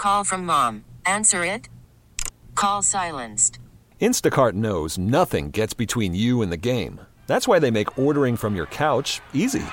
Call from mom. Answer it. Call silenced. Instacart knows nothing gets between you and the game. That's why they make ordering from your couch easy.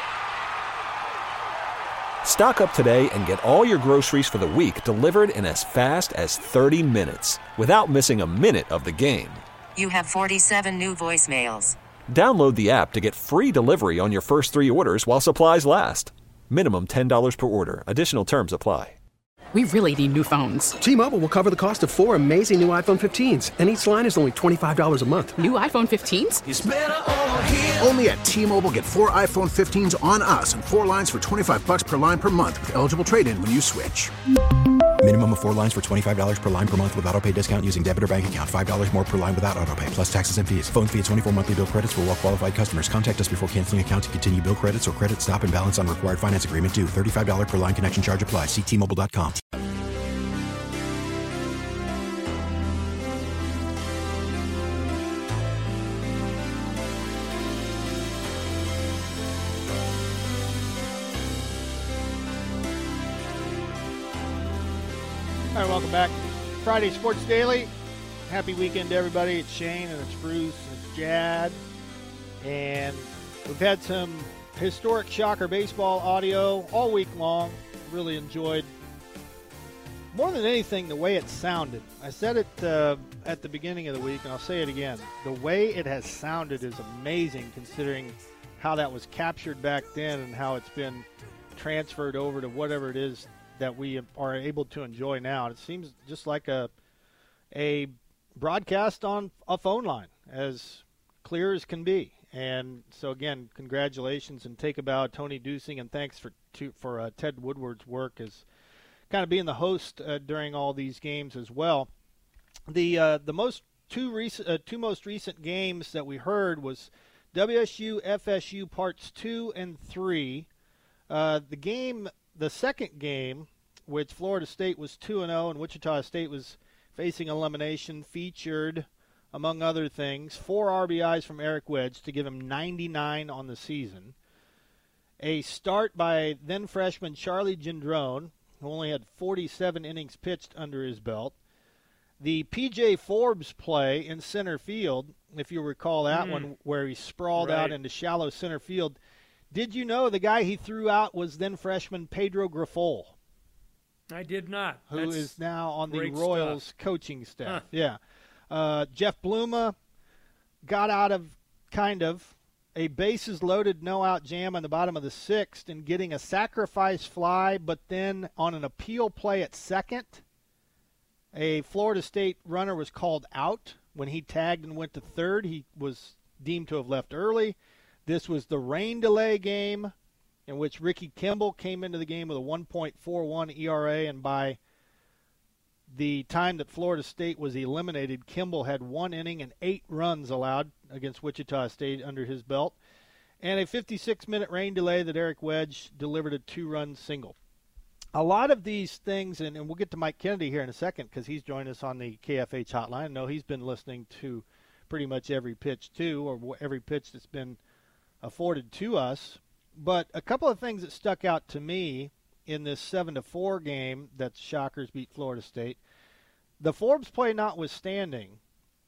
Stock up today and get all your groceries for the week delivered in as fast as 30 minutes without missing a minute of the game. You have 47 new voicemails. Download the app to get free delivery on your first 3 orders while supplies last. Minimum $10 per order. Additional terms apply. We really need new phones. T-Mobile will cover the cost of 4 amazing new iPhone 15s, and each line is only $25 a month. New iPhone 15s? It's better over here. Only at T-Mobile, get 4 iPhone 15s on us and 4 lines for $25 per line per month with eligible trade-in when you switch. Minimum of 4 lines for $25 per line per month with autopay discount using debit or bank account. $5 more per line without autopay, plus taxes and fees. Phone fee at 24 monthly bill credits for well-qualified customers. Contact us before canceling account to continue bill credits or credit stop and balance on required finance agreement due. $35 per line connection charge applies. See T-Mobile.com. All right, welcome back. Friday Sports Daily. Happy weekend to everybody. It's Shane and it's Bruce and it's Jad. And we've had some historic Shocker baseball audio all week long. Really enjoyed, more than anything, the way it sounded. I said it at the beginning of the week, and I'll say it again. The way it has sounded is amazing considering how that was captured back then and how it's been transferred over to whatever it is that we are able to enjoy now. It seems just like a broadcast on a phone line, as clear as can be. And so, again, congratulations and take a bow, Tony Dusing, and thanks for Ted Woodward's work as kind of being the host during all these games as well. The two most recent games that we heard was WSU FSU parts 2 and 3. The second game, which Florida State was 2-0 and Wichita State was facing elimination, featured, among other things, 4 RBIs from Eric Wedge to give him 99 on the season. A start by then freshman Charlie Gendron, who only had 47 innings pitched under his belt. The P.J. Forbes play in center field, if you recall that one, where he sprawled out into shallow center field. Did you know the guy he threw out was then freshman Pedro Grifol? I did not. Who is now on the great Royals stuff. coaching staff. Huh. Yeah. Jeff Bluma got out of kind of a bases-loaded no-out jam on the bottom of the 6th and getting a sacrifice fly, but then on an appeal play at second, a Florida State runner was called out. When he tagged and went to third, he was deemed to have left early. This was the rain delay game in which Ricky Kimball came into the game with a 1.41 ERA, and by the time that Florida State was eliminated, Kimball had 1 inning and 8 runs allowed against Wichita State under his belt, and a 56-minute rain delay that Eric Wedge delivered a 2-run single. A lot of these things, and we'll get to Mike Kennedy here in a second because he's joined us on the KFH hotline. I know he's been listening to pretty much every pitch, too, or every pitch that's been afforded to us. But a couple of things that stuck out to me in this 7-4 game that the Shockers beat Florida State. The Forbes play notwithstanding,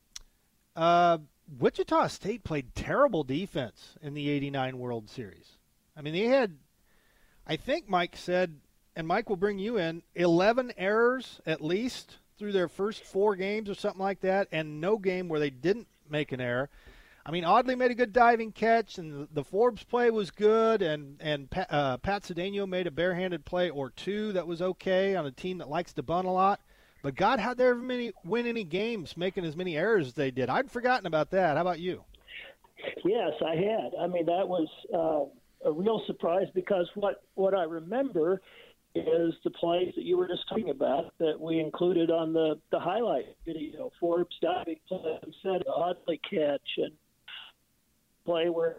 Wichita State played terrible defense in the 89 World Series. I mean, they had, I think Mike said, and Mike will bring you in, 11 errors at least through their first 4 games or something like that, and no game where they didn't make an error. I mean, Audley made a good diving catch, and the Forbes play was good, and Pat Cedeno made a barehanded play or 2 that was okay on a team that likes to bunt a lot. But God, how'd they ever win any games making as many errors as they did? I'd forgotten about that. How about you? Yes, I had. I mean, that was a real surprise because what I remember is the plays that you were just talking about that we included on the highlight video. Forbes diving play, said Audley catch, and play where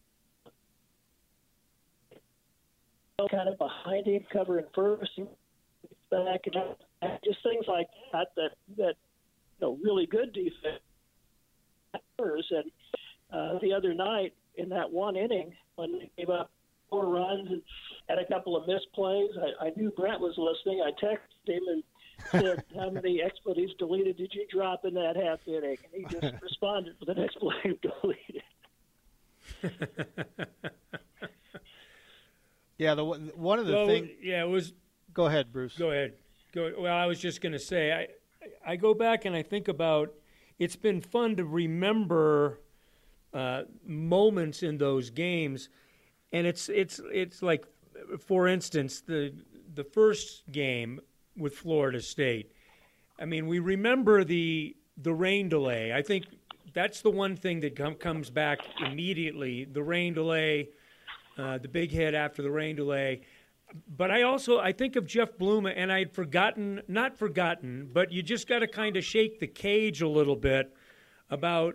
kind of behind him covering first and back, and just things like that really good defense. And the other night in that 1 inning when they gave up 4 runs had a couple of misplays. I knew Brent was listening. I texted him and said, how many expletives deleted did you drop in that half inning? And he just responded with an expletive deleted. Yeah, one of the things. Yeah, it was. Go ahead, Bruce. Go ahead. Well, I was just going to say, I go back and I think about. It's been fun to remember moments in those games, and it's like, for instance, the first game with Florida State. I mean, we remember the rain delay. I think that's the one thing that comes back immediately. The rain delay, the big hit after the rain delay. But I think of Jeff Bluma, and I'd not forgotten, but you just got to kind of shake the cage a little bit about,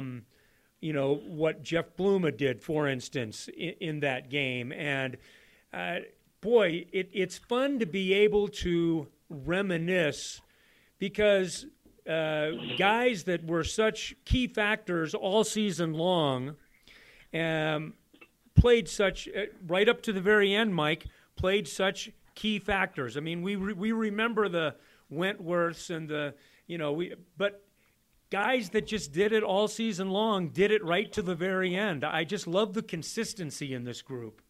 what Jeff Bluma did, for instance, in that game. And, boy, it's fun to be able to reminisce because guys that were such key factors all season long played such, right up to the very end, Mike, played such key factors. I mean, we remember the Wentworths and but guys that just did it all season long did it right to the very end. I just love the consistency in this group.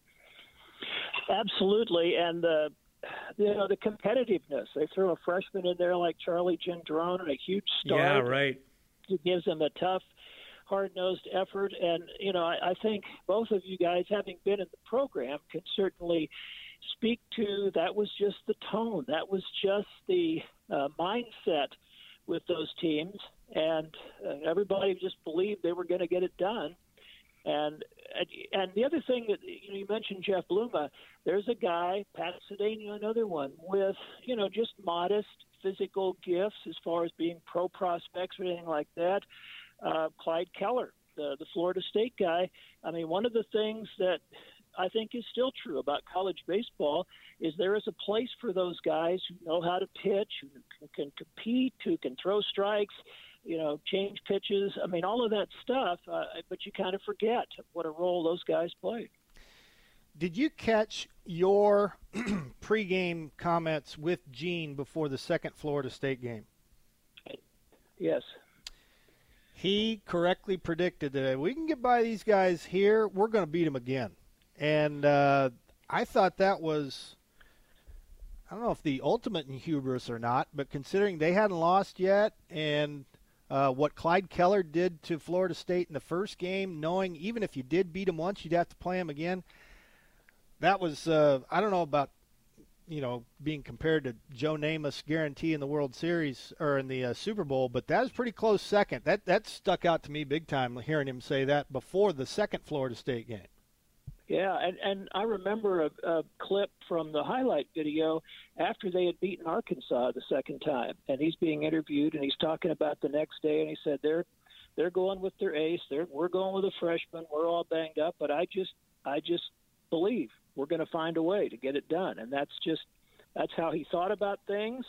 Absolutely, and the competitiveness. They throw a freshman in there like Charlie Gendron and a huge start. Yeah, right. It gives them a tough, hard-nosed effort, and I think both of you guys, having been in the program, can certainly speak to that was just the tone. That was just the mindset with those teams, and everybody just believed they were going to get it done. And the other thing that you mentioned, Jeff Bluma, there's a guy, Pat Cedeno, another one, with just modest physical gifts as far as being pro prospects or anything like that. Clyde Keller, the Florida State guy. I mean, one of the things that I think is still true about college baseball is there is a place for those guys who know how to pitch, who can compete, who can throw strikes, change pitches. I mean, all of that stuff, but you kind of forget what a role those guys played. Did you catch your pregame comments with Gene before the second Florida State game? Yes. He correctly predicted that if we can get by these guys here, we're going to beat them again. And I thought that was, I don't know if the ultimate in hubris or not, but considering they hadn't lost yet and what Clyde Keller did to Florida State in the first game, knowing even if you did beat them once, you'd have to play them again, that was, I don't know about, being compared to Joe Namath's guarantee in the World Series or in the Super Bowl, but that was pretty close second. That stuck out to me big time, hearing him say that before the second Florida State game. Yeah, and I remember a clip from the highlight video after they had beaten Arkansas the second time, and he's being interviewed, and he's talking about the next day, and he said they're going with their ace, we're going with a freshman, we're all banged up, but I just believe we're going to find a way to get it done, and that's how he thought about things.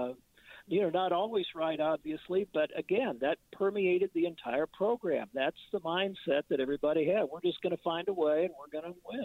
Not always right, obviously, but again, that permeated the entire program. That's the mindset that everybody had. We're just going to find a way, and we're going to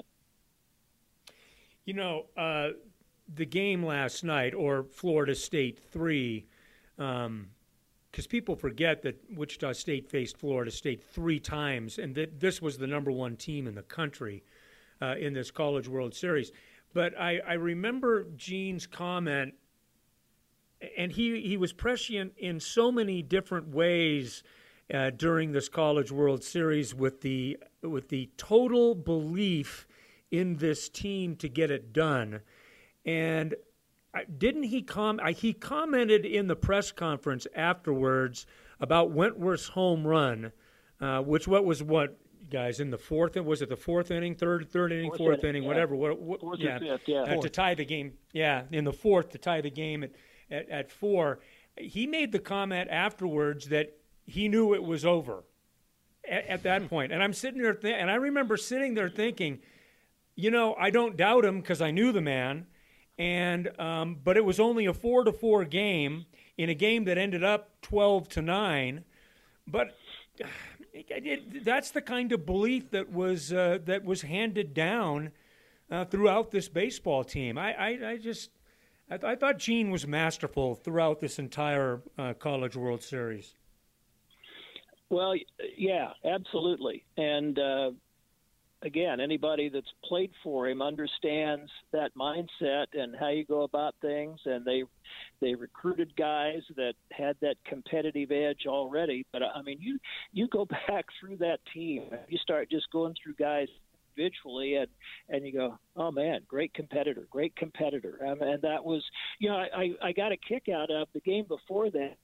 win. The game last night, or Florida State 3, because people forget that Wichita State faced Florida State 3 times, and that this was the number one team in the country in this College World Series. But I remember Gene's comment, and he was prescient in so many different ways during this College World Series with the total belief in this team to get it done. And he commented in the press conference afterwards about Wentworth's home run, which guys, in the fourth, was it the fourth inning, third inning, fourth inning, yeah. whatever. Fourth or fifth, yeah. To tie the game, in the fourth to tie the game at 4. He made the comment afterwards that he knew it was over at that point. And I'm sitting there, and I remember sitting there thinking, I don't doubt him because I knew the man. And but it was only a 4-4 game in a game that ended up 12-9. But that's the kind of belief that was handed down throughout this baseball team. I thought Gene was masterful throughout this entire College World Series. Well, yeah, absolutely. And again, anybody that's played for him understands that mindset and how you go about things. And they recruited guys that had that competitive edge already. But I mean, you go back through that team, you start just going through guys individually, and you go, oh man, great competitor. And that was, I got a kick out of the game before that.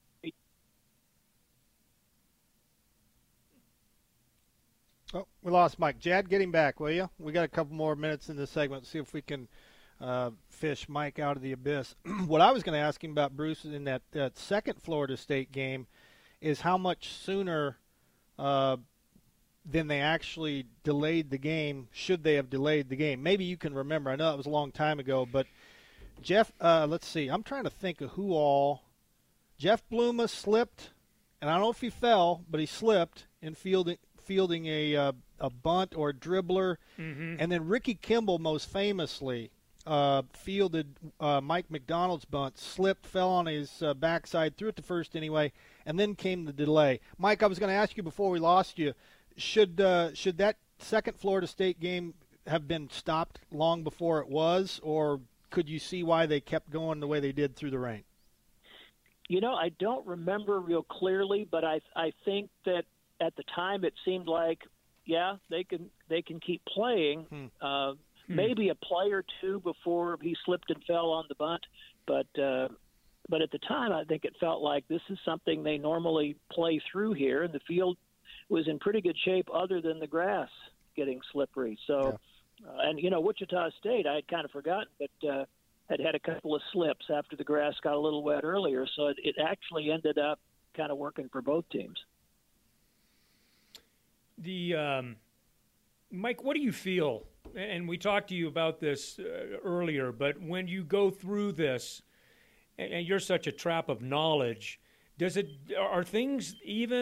Oh, we lost Mike. Jad, get him back, will you? We got a couple more minutes in this segment. See if we can fish Mike out of the abyss. What I was going to ask him about, Bruce, in that second Florida State game is how much sooner than they actually delayed the game, should they have delayed the game. Maybe you can remember. I know it was a long time ago, but Jeff, let's see. I'm trying to think of who all. Jeff Bluma slipped, and I don't know if he fell, but he slipped in fielding a bunt or a dribbler. Mm-hmm. And then Ricky Kimball most famously fielded Mike McDonald's bunt, slipped, fell on his backside, threw it to first anyway, and then came the delay. Mike, I was going to ask you before we lost you, should that second Florida State game have been stopped long before it was, or could you see why they kept going the way they did through the rain? I don't remember real clearly, but I think that at the time it seemed like, yeah, they can keep playing. Maybe a play or two before he slipped and fell on the bunt, but at the time I think it felt like this is something they normally play through here, and the field was in pretty good shape other than the grass getting slippery. So, and Wichita State I had kind of forgotten, but had a couple of slips after the grass got a little wet earlier, so it actually ended up kind of working for both teams. Mike, what do you feel? And we talked to you about this earlier, but when you go through this, and you're such a trap of knowledge, are things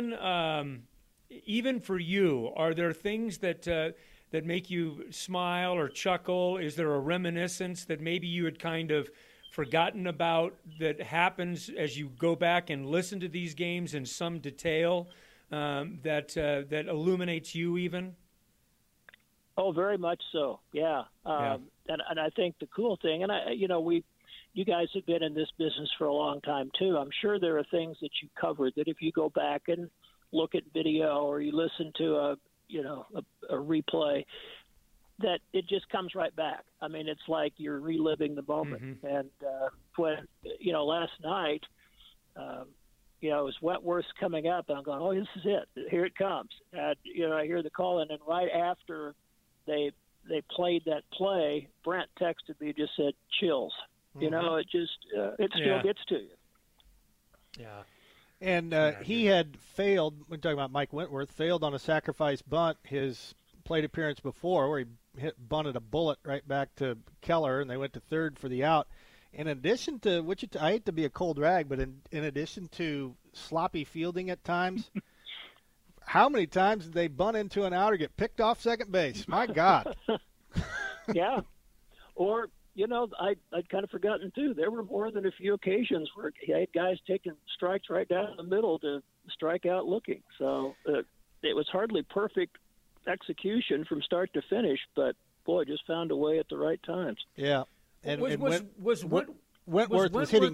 even for you? Are there things that make you smile or chuckle? Is there a reminiscence that maybe you had kind of forgotten about that happens as you go back and listen to these games in some detail? That illuminates you even? Oh, very much so. Yeah. And I think the cool thing, and you guys have been in this business for a long time too. I'm sure there are things that you covered that if you go back and look at video or you listen to a replay, that it just comes right back. I mean, it's like you're reliving the moment. Mm-hmm. And when last night. It was Wentworth's coming up, and I'm going, oh, this is it. Here it comes. And, I hear the call, and then right after they played that play, Brent texted me and just said, chills. Mm-hmm. It still gets to you. Yeah. And he had failed, we're talking about Mike Wentworth, failed on a sacrifice bunt his plate appearance before, where he bunted a bullet right back to Keller, and they went to third for the out. In addition to Wichita, I hate to be a cold rag, but in addition to sloppy fielding at times, how many times did they bunt into an out or get picked off second base? My God. Yeah. Or, I'd kind of forgotten, too. There were more than a few occasions where he had guys taking strikes right down the middle to strike out looking. So it was hardly perfect execution from start to finish, but, boy, just found a way at the right times. Yeah. And Wentworth was hitting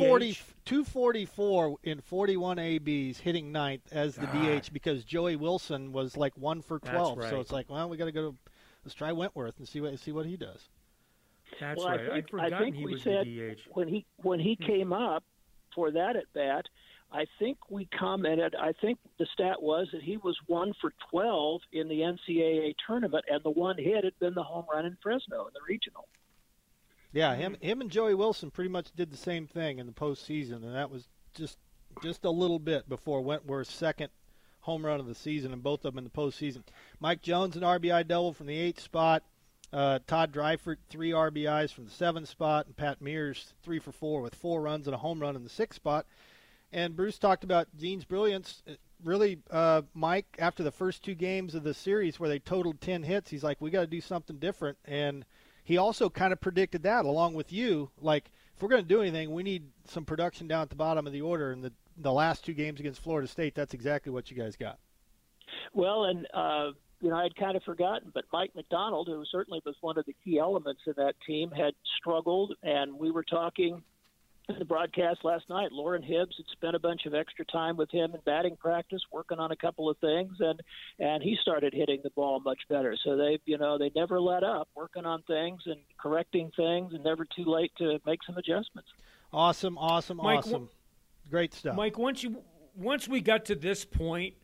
244 in 41 ABs, hitting ninth as the DH because Joey Wilson was like 1 for 12. Right. So it's like, well, we got to let's try Wentworth and see what he does. That's right. I'd forgotten he was the DH. When he came up for that at bat, I think we commented. I think the stat was that he was 1 for 12 in the NCAA tournament, and the one hit had been the home run in Fresno in the regional. Yeah, him and Joey Wilson pretty much did the same thing in the postseason, and that was just a little bit before Wentworth's second home run of the season, and both of them in the postseason. Mike Jones, an RBI double from the 8th spot. Todd Dreifert, 3 RBIs from the 7th spot, and Pat Mears, 3 for 4 with 4 runs and a home run in the 6th spot. And Bruce talked about Gene's brilliance. Really, Mike, after the first 2 games of the series where they totaled 10 hits, he's like, we got to do something different. And he also kind of predicted that along with you. Like, if we're going to do anything, we need some production down at the bottom of the order. And the last 2 games against Florida State, that's exactly what you guys got. Well, and I'd kind of forgotten, but Mike McDonald, who certainly was one of the key elements of that team, had struggled, and we were talking in the broadcast last night. Lauren Hibbs had spent a bunch of extra time with him in batting practice, working on a couple of things, and he started hitting the ball much better. So they never let up, working on things and correcting things, and never too late to make some adjustments. Awesome. Mike, Great stuff. Mike, once we got to this point,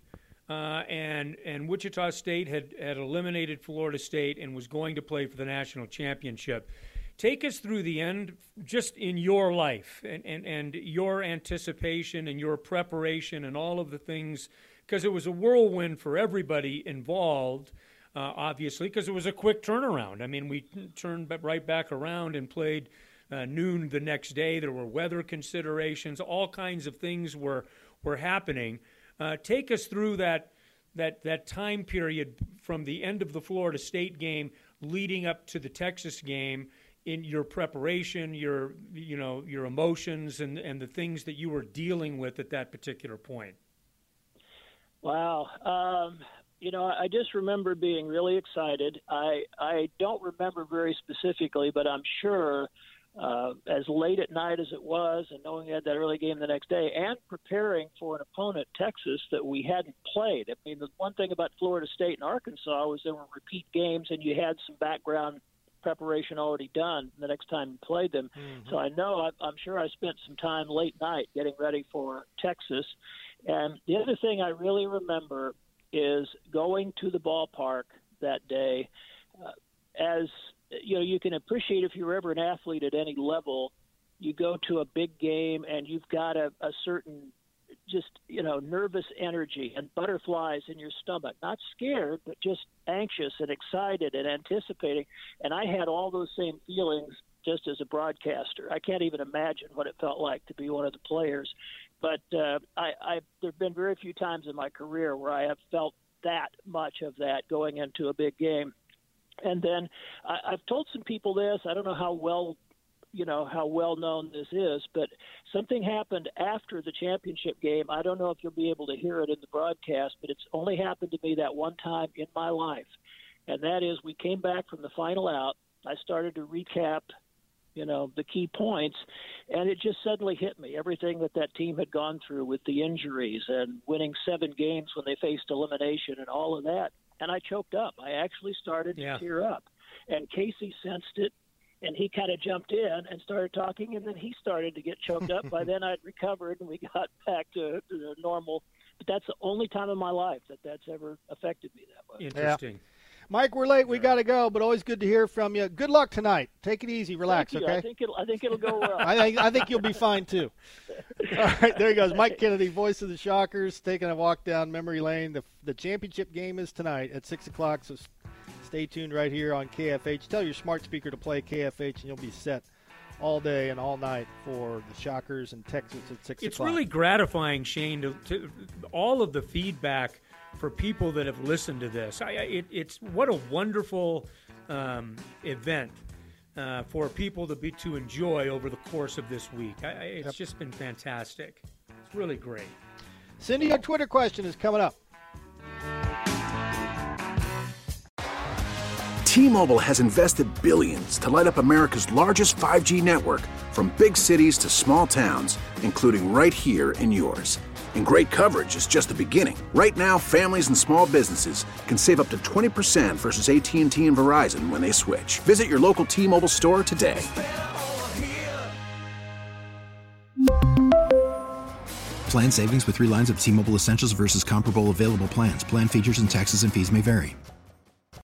and Wichita State had eliminated Florida State and was going to play for the national championship, take us through the end, just in your life and your anticipation and your preparation and all of the things, because it was a whirlwind for everybody involved, obviously, because it was a quick turnaround. I mean, we turned right back around and played noon the next day. There were weather considerations. All kinds of things were happening. Take us through that time period from the end of the Florida State game leading up to the Texas game, in your preparation, your emotions, and the things that you were dealing with at that particular point. Wow. I just remember being really excited. I don't remember very specifically, but I'm sure as late at night as it was, and knowing we had that early game the next day, and preparing for an opponent, Texas, that we hadn't played. I mean, the one thing about Florida State and Arkansas was there were repeat games, and you had some background preparation already done the next time you played them. Mm-hmm. So I'm sure I spent some time late night getting ready for Texas. And the other thing I really remember is going to the ballpark that day. As you can appreciate, if you're ever an athlete at any level, you go to a big game and you've got a certain nervous energy and butterflies in your stomach, not scared, but just anxious and excited and anticipating. And I had all those same feelings just as a broadcaster. I can't even imagine what it felt like to be one of the players. But there've been very few times in my career where I have felt that much of that going into a big game. And then I've told some people this. I don't know how well known this is, but something happened after the championship game. I don't know if you'll be able to hear it in the broadcast, but it's only happened to me that one time in my life. And that is, we came back from the final out. I started to recap, the key points, and it just suddenly hit me. Everything that team had gone through with the injuries and winning 7 games when they faced elimination and all of that. And I choked up. I actually started to tear up. And Casey sensed it. And he kind of jumped in and started talking, and then he started to get choked up. By then I'd recovered, and we got back to normal. But that's the only time in my life that's ever affected me that way. Interesting. Yeah. Mike, we're late. We got to go, but always good to hear from you. Good luck tonight. Take it easy. Relax, okay? I think it'll go well. I think you'll be fine, too. All right, there he goes. Mike Kennedy, voice of the Shockers, taking a walk down memory lane. The championship game is tonight at 6 o'clock, so stay tuned right here on KFH. Tell your smart speaker to play KFH, and you'll be set all day and all night for the Shockers and Texas at 6 o'clock. It's really gratifying, Shane, to all of the feedback for people that have listened to this. It's what a wonderful event for people to enjoy over the course of this week. It's just been fantastic. It's really great. Cindy, your Twitter question is coming up. T-Mobile has invested billions to light up America's largest 5G network, from big cities to small towns, including right here in yours. And great coverage is just the beginning. Right now, families and small businesses can save up to 20% versus AT&T and Verizon when they switch. Visit your local T-Mobile store today. Plan savings with 3 lines of T-Mobile Essentials versus comparable available plans. Plan features and taxes and fees may vary.